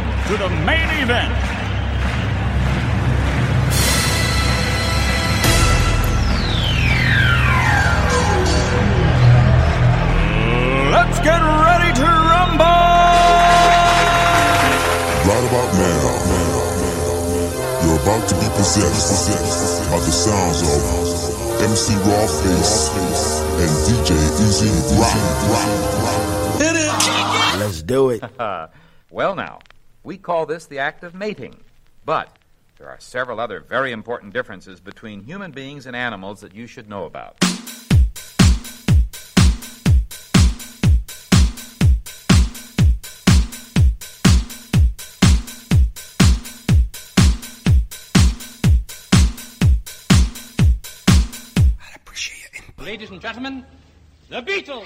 to the main event. Let's get ready to rumble! Right about now, you're about to be possessed by the sounds of MC Rawface and DJ Easy Rock. Let's do it. Well now, we call this the act of mating, but there are several other very important differences between human beings and animals that you should know about. Ladies and gentlemen, the Beatles!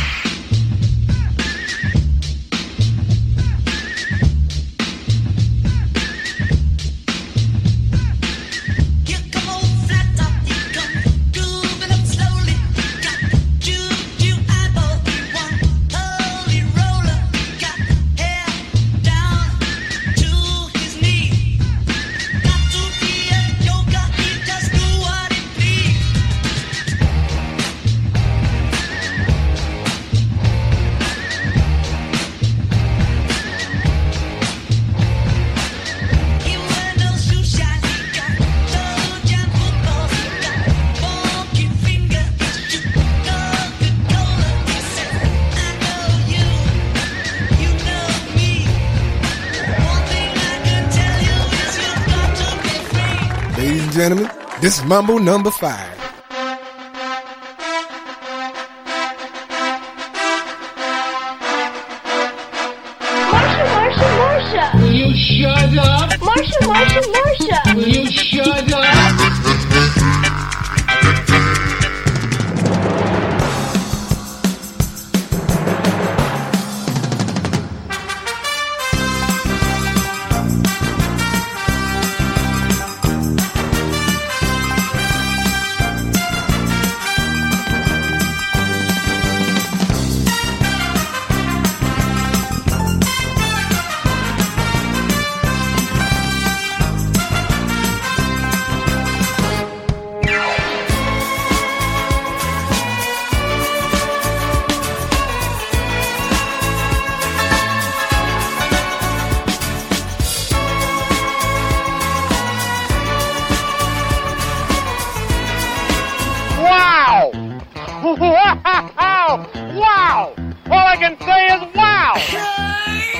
Ladies and gentlemen, this is Mambo number 5. Marsha. Will you shut up? Marsha. Will you shut up? Wow! All I can say is wow!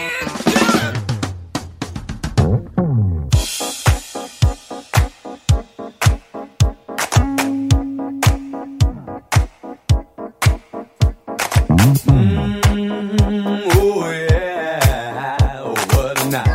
Oh yeah, oh, what a night.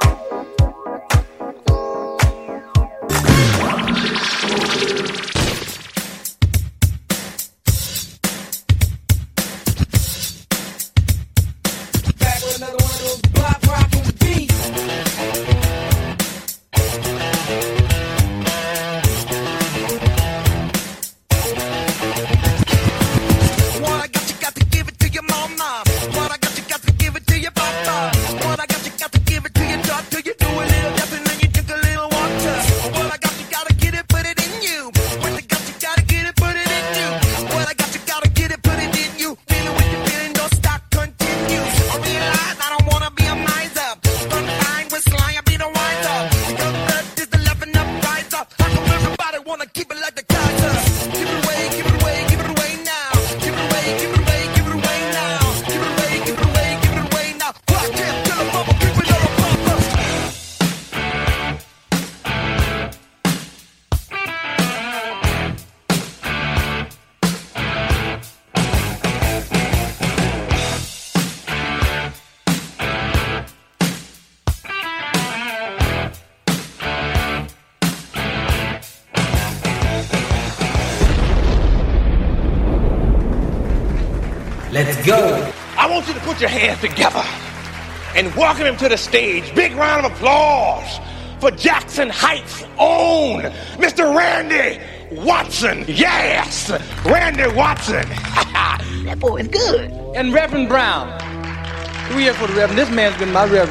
Let's go. I want you to put your hands together and welcome him to the stage. Big round of applause for Jackson Heights' own Mr. Randy Watson. Yes, Randy Watson. That boy is good. And Reverend Brown. 2 years for the Reverend. This man's been my Reverend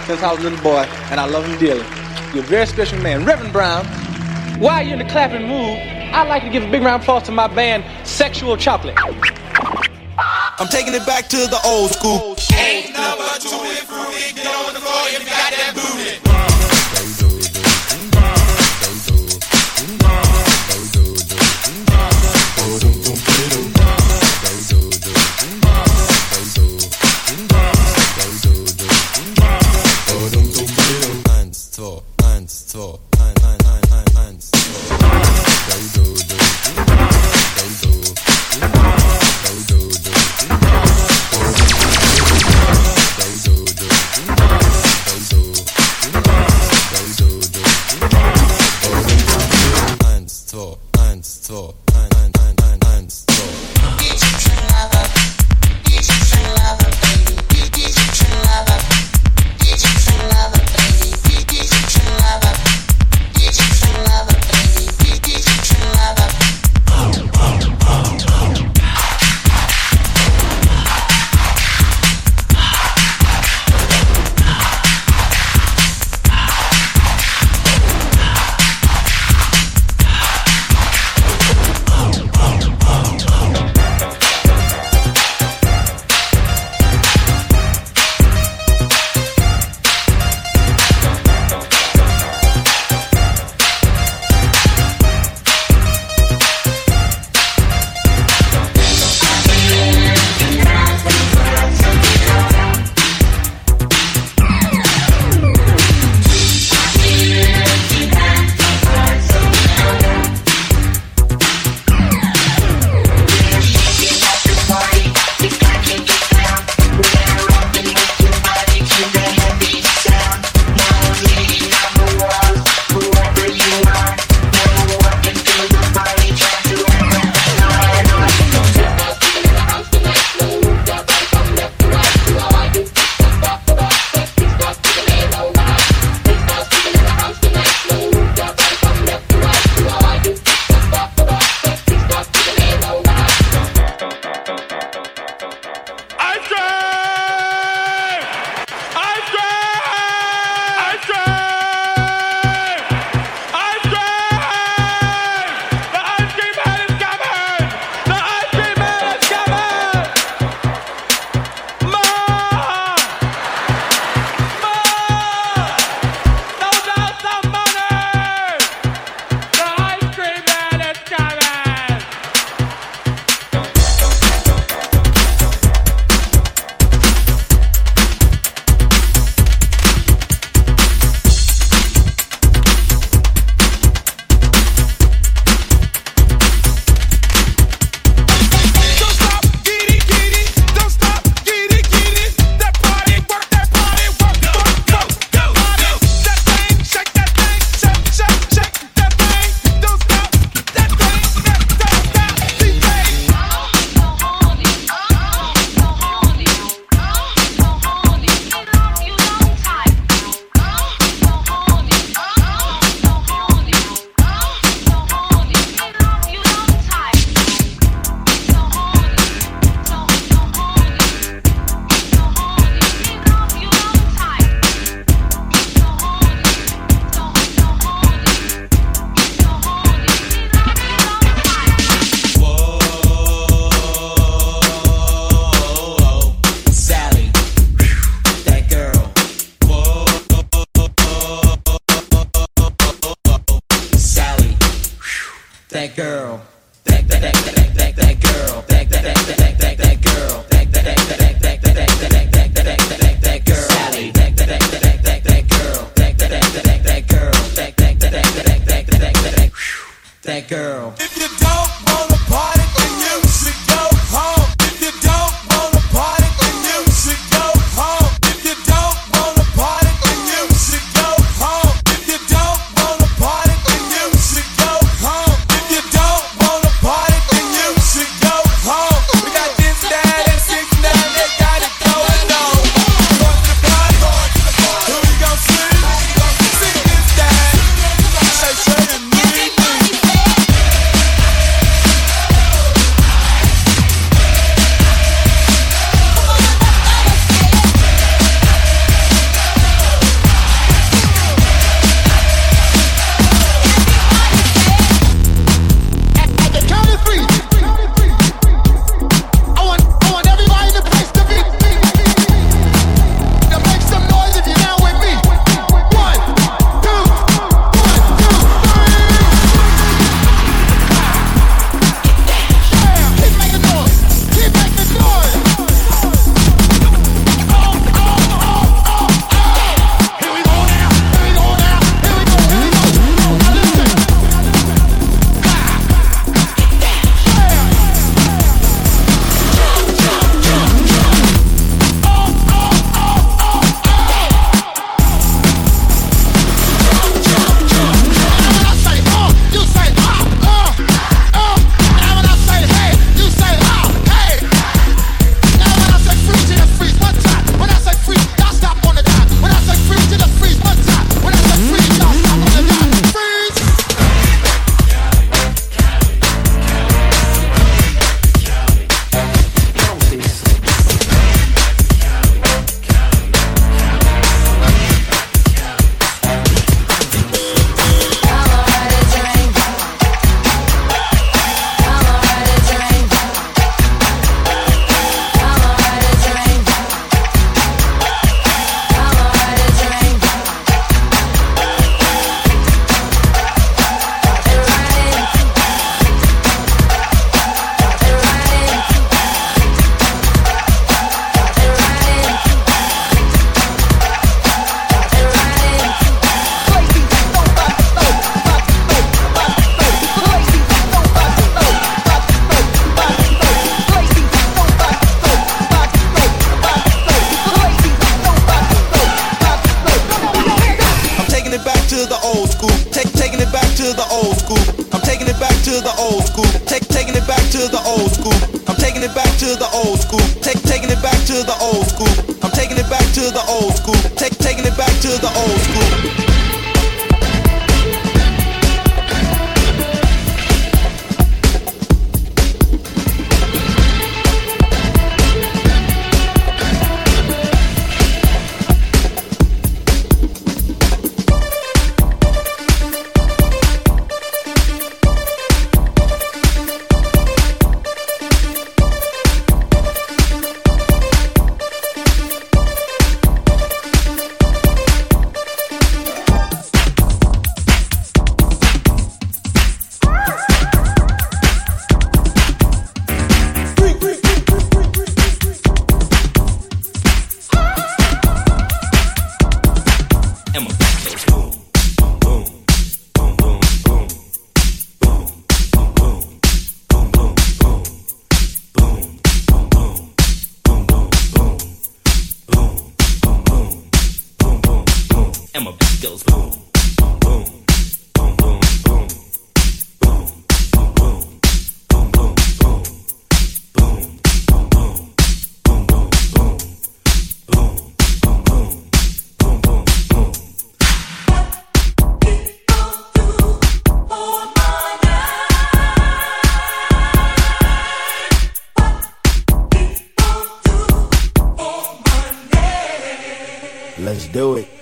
since I was a little boy, and I love him dearly. You're a very special man. Reverend Brown, while you're in the clapping mood, I'd like to give a big round of applause to my band, Sexual Chocolate. I'm taking it back to the old school. Ain't number two and fruity. Get on the floor if you got that booty. that girl. That girl. That girl. That girl. Sally. That girl. That girl. If you don't wanna party, then you should go home. If you don't wanna party, then you should go home. If you don't wanna party, then you should go home. If you don't wanna party, then you should go home. If you don't wanna party, then you should go home. We got to the old school. I'm taking it back to the old school. Taking it back to the old school. I'm taking it back to the old school. Taking it back to the old school. Let's do it.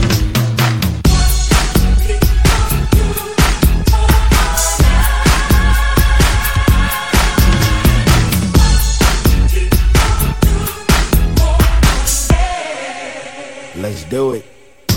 Let's do it.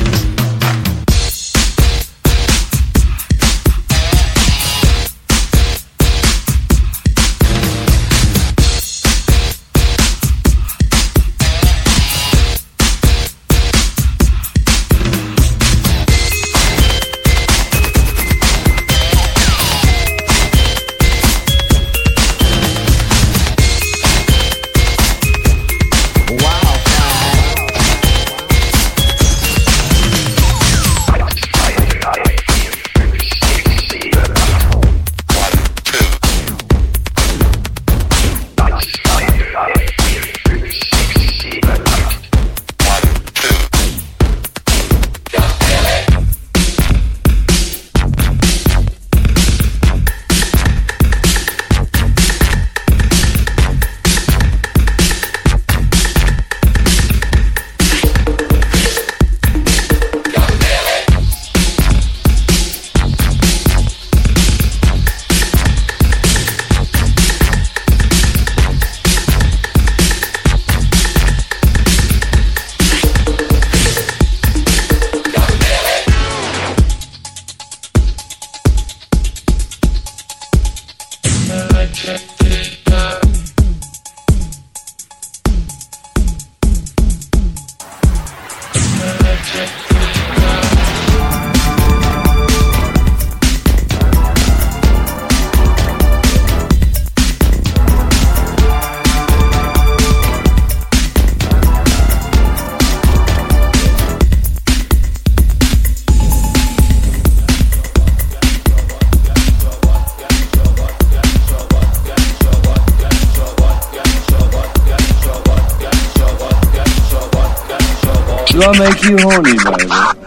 I'll make you horny, baby.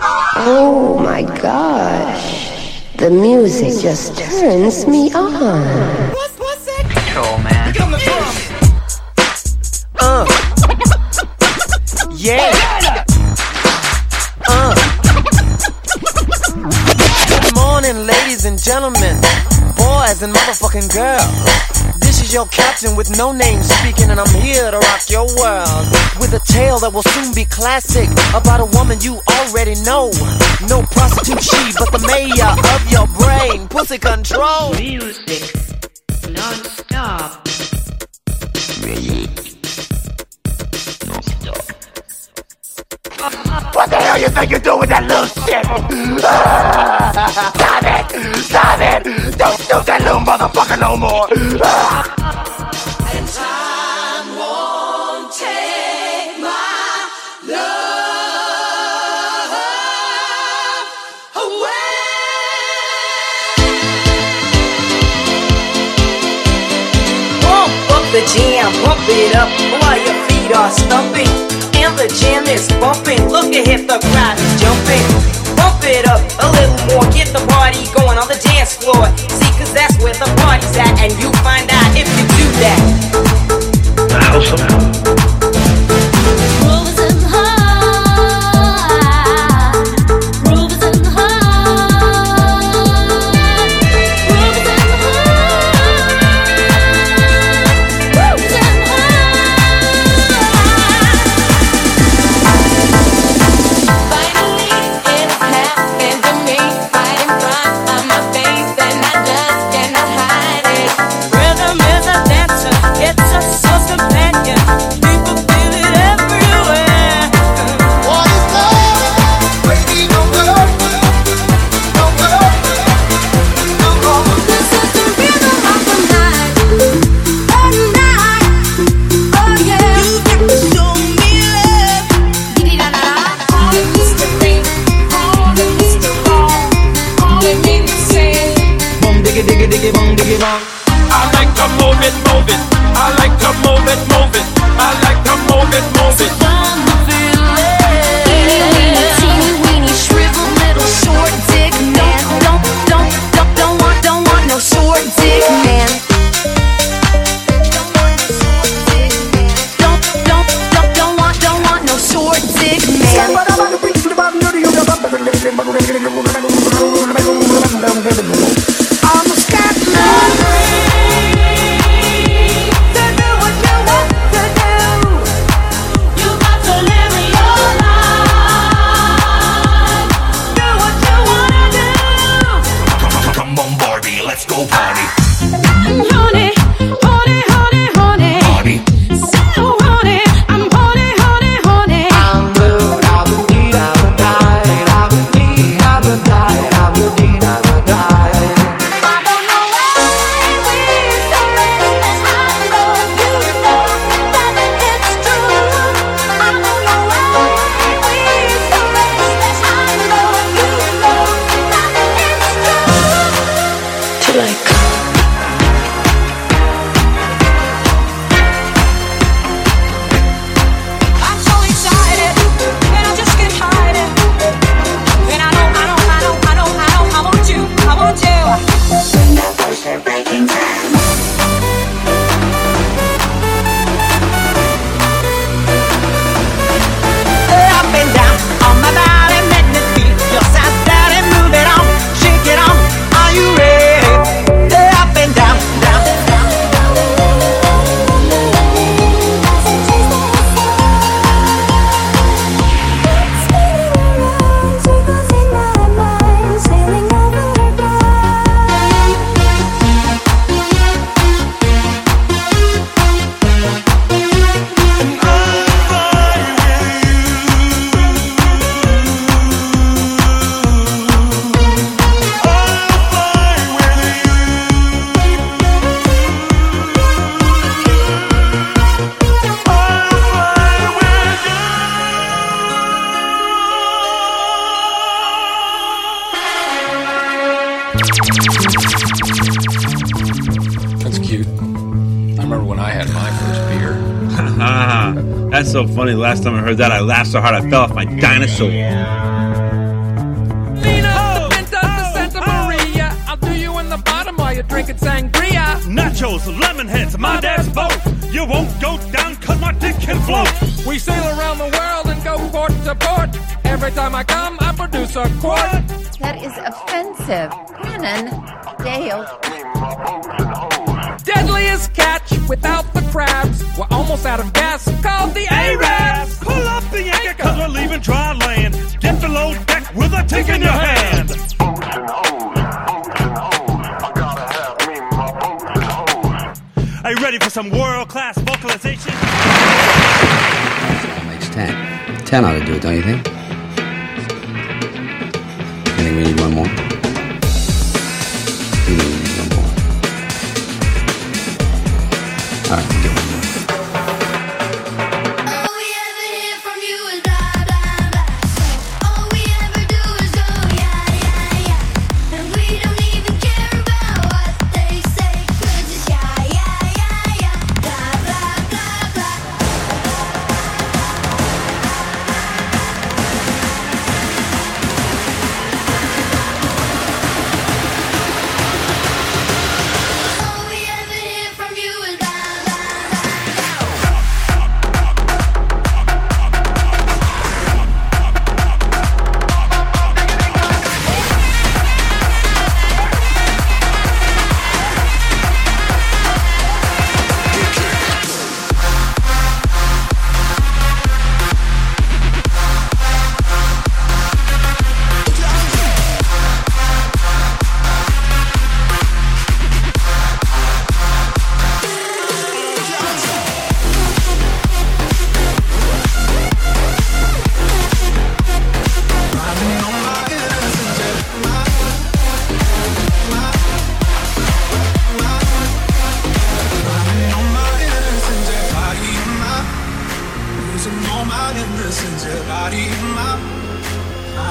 Oh my gosh. The music just turns me on. What's that? Control, man. Get on the drums. Yeah. Good morning, ladies and gentlemen, boys and motherfucking girls. This is your captain with no name speaking, and I'm here to rock your world with a tale that will soon be classic about a woman you already know. No prostitute she, but the mayor of your brain. Pussy control. Music non-stop. What the hell you think you're doing with that little shit? Stop it! Stop it! Don't do that little motherfucker no more! And time won't take my love away. the jam, pump it up while your feet are stumping. And the jam is bumping, look ahead, the crowd is jumping. Pump it up a little more, get the party going on the dance floor. See, cause that's where the party's at, and you find out if you do that. The house of That's cute. I remember when I had my first beer. That's so funny. Last time I heard that, I laughed so hard I fell off my dinosaur. I'll do you in the bottom while you're drinking sangria. Nachos, lemon heads, my dad's boat. You won't go down cause my dick can float. We sail around the world and go port to port. Every time I come, I produce a quart. That is offensive. Cannon, Dale. Deadliest catch without the crabs. We're almost out of gas, called the Arabs. Pull up the anchor cause we're leaving dry land. Get below deck with a tick in your hand. Are you ready for some world-class vocalization? That makes 10. 10 ought to do it, don't you think? I think we need one more. We need one more. All right, we'll get one more.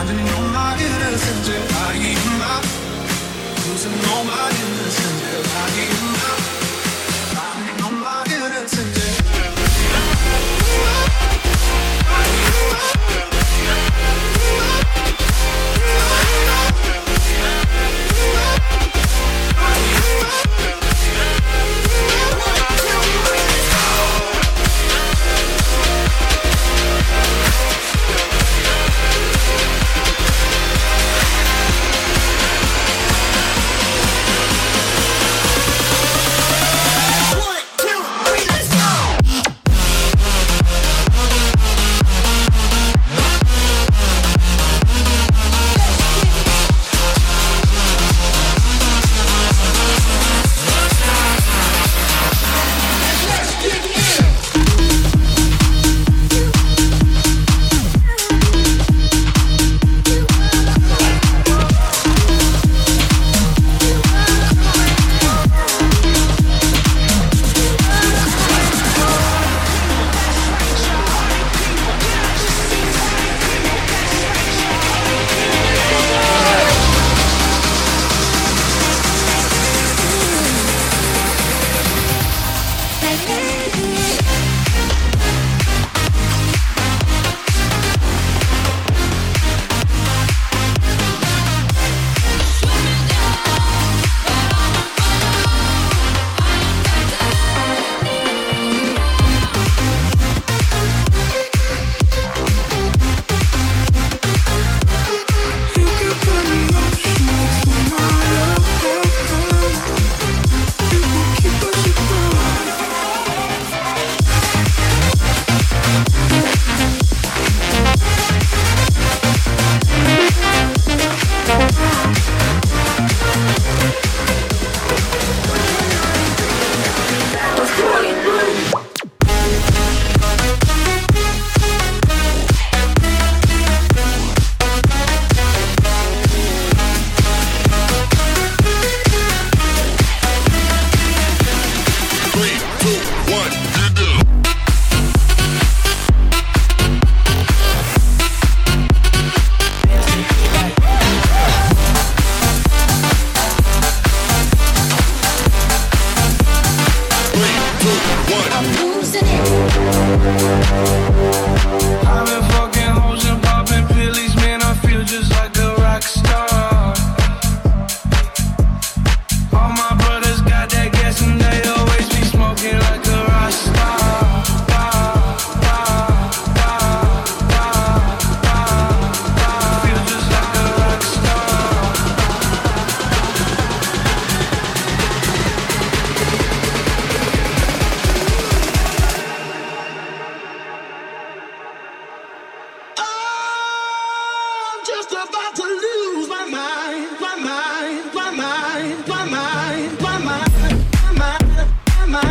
Finding all my innocence, lying up. Losing all my innocence, lying up. Finding all my innocence. I've been fucking hoes and popping pillies, man, I feel just like a rock star. All my brothers got that gas and they always be smoking like a rock star. Feel just like a rock star. I'm just about to lose my mind, my mind, my mind, my mind, my mind, my mind, my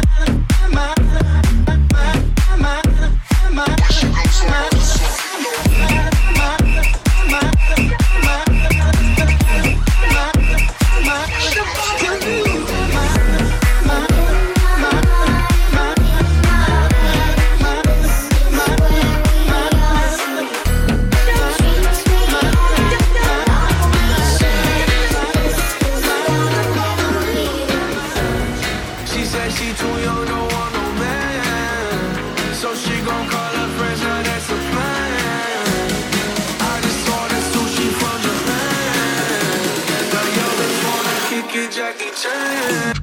She said she too young, don't want no man, so she gon' call her friends, now that's a plan. I just ordered sushi from Japan. The youngest wanna kick it, Jackie Chan.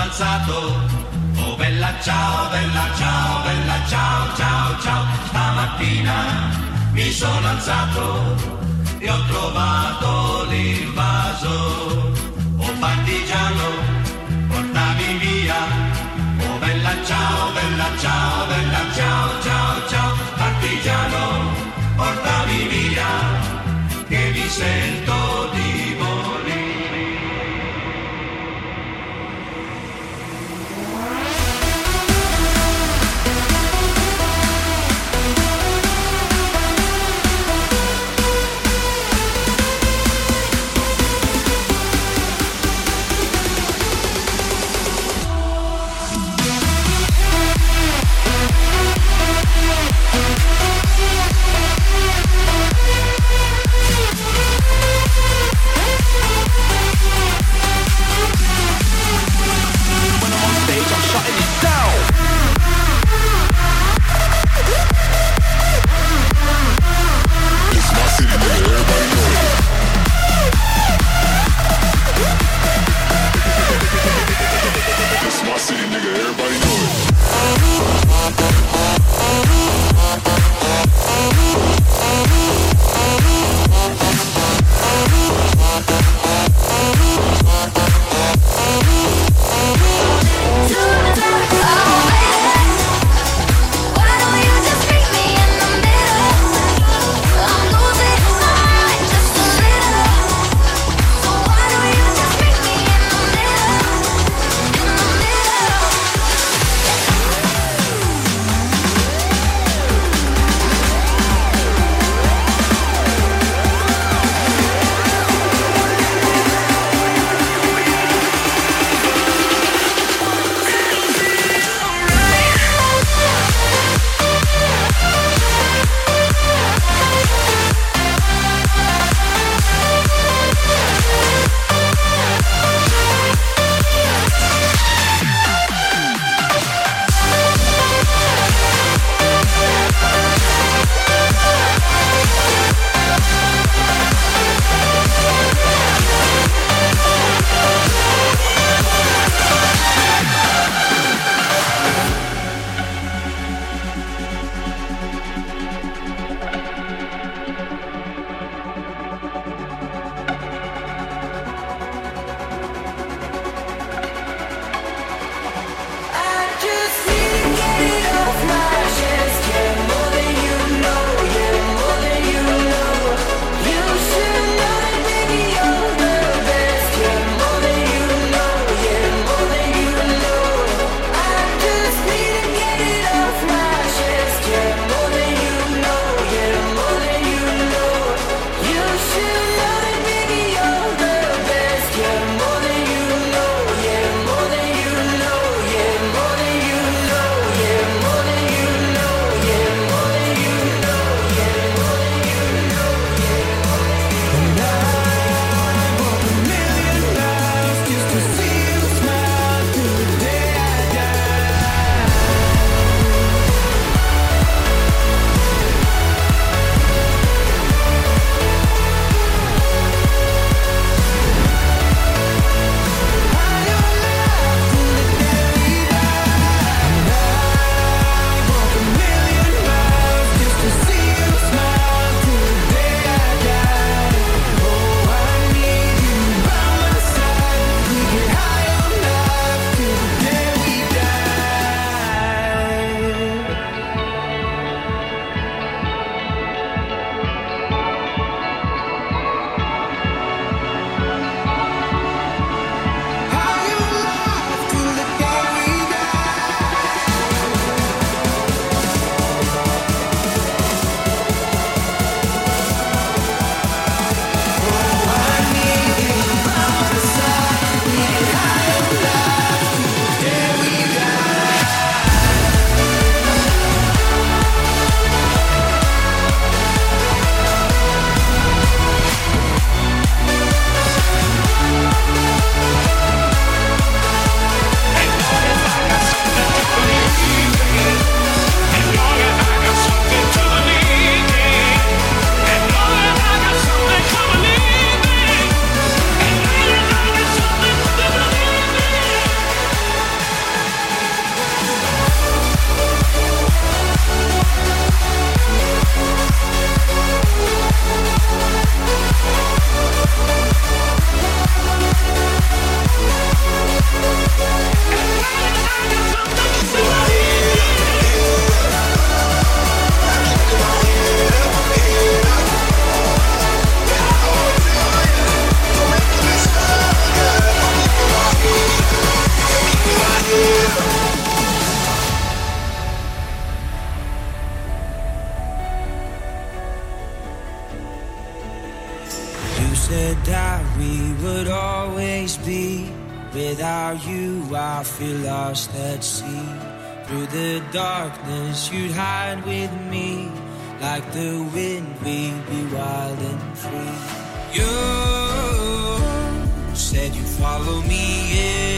alzato. Oh bella ciao, bella ciao, bella ciao, ciao, ciao. Stamattina mi sono alzato e ho trovato l'invaso. Oh partigiano, portami via. Oh bella ciao, bella ciao, bella ciao, ciao, ciao. Partigiano, portami via, che mi sento di morire. said that we would always be. Without you, I feel lost at sea. Through the darkness, you'd hide with me. Like the wind, we'd be wild and free. You said you'd follow me, yeah.